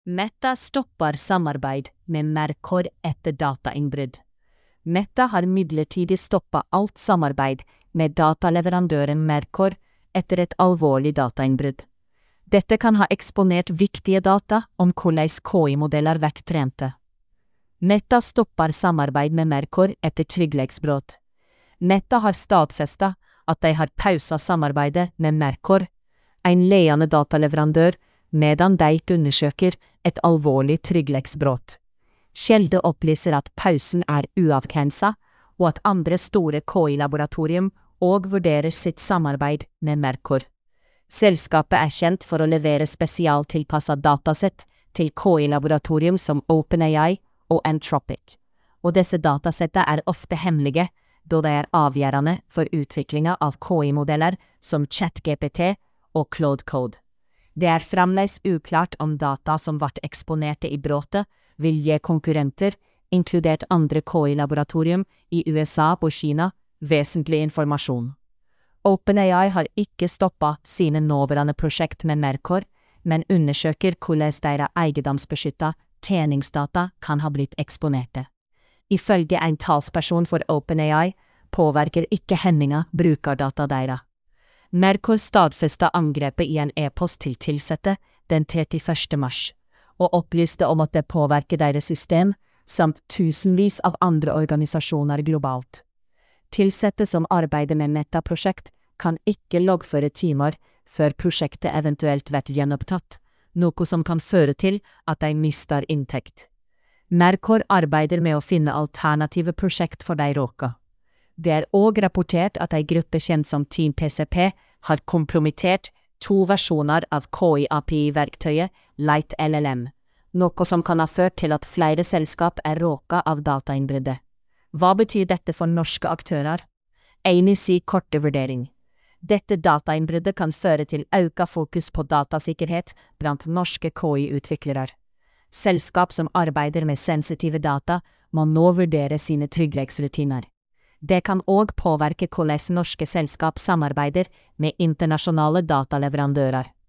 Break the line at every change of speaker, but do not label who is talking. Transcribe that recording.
Meta stopper samarbeid med Mercor etter datainnbrudd. Meta har midlertidig stoppet alt samarbeid med dataleverandøren Mercor etter et alvorlig datainnbrudd. Dette kan ha eksponert viktige data om hvordan KI-modeller vekttrente. Meta stopper samarbeid med Mercor etter trygghetsbrudd. Meta har stadfestet at de har pauset samarbeidet med Mercor, en ledende dataleverandør, medan de undersøker et alvorlig trygghetsbrudd. Kilder opplyser at pausen er uavgrenset, og at andre store KI-laboratorium også vurderer sitt samarbeid med Mercor. Selskapet er kjent for å levere spesialtilpasset datasett til KI-laboratorium som OpenAI og Anthropic, og disse datasettene er ofte hemmelige, da de er avgjørende for utviklingen av KI-modeller som ChatGPT og Claude Code. Det er fremdeles uklart om data som ble eksponerte i bruddet, vil gi konkurrenter, inkludert andre KI-laboratorium i USA og Kina, vesentlig informasjon. OpenAI har ikke stoppet sine nåværende prosjekt med Mercor, men undersøker hvordan deres eiendomsbeskyttede tjeningsdata kan ha blitt eksponerte. Ifølge en talsperson for OpenAI påvirker ikke hendinga brukerdata deres. Mercor stadfestet angrepet i en e-post til tilsatte den 31. mars, og opplyste om at det påvirker deres system, samt tusenvis av andre organisasjoner globalt. Tilsatte som arbeider med Meta-prosjekt kan ikke loggføre timer før prosjektet eventuelt blir gjenopptatt, noe som kan føre til at de mister inntekt. Mercor arbeider med å finne alternative prosjekt for de råka. Det er også rapportert at en gruppe kjent som Team PCP har kompromittert 2 versjoner av KI-API-verktøyet Light LLM, noe som kan ha ført til at flere selskap er råka av datainnbruddet. Hva betyr dette for norske aktører? Eni sier korte vurdering. Dette datainnbruddet kan føre til økt fokus på datasikkerhet blant norske KI-utviklere. Selskap som arbeider med sensitive data må nå vurdere sine trygghetsrutiner. Det kan også påvirke hvordan norske selskap samarbeider med internasjonale dataleverandører.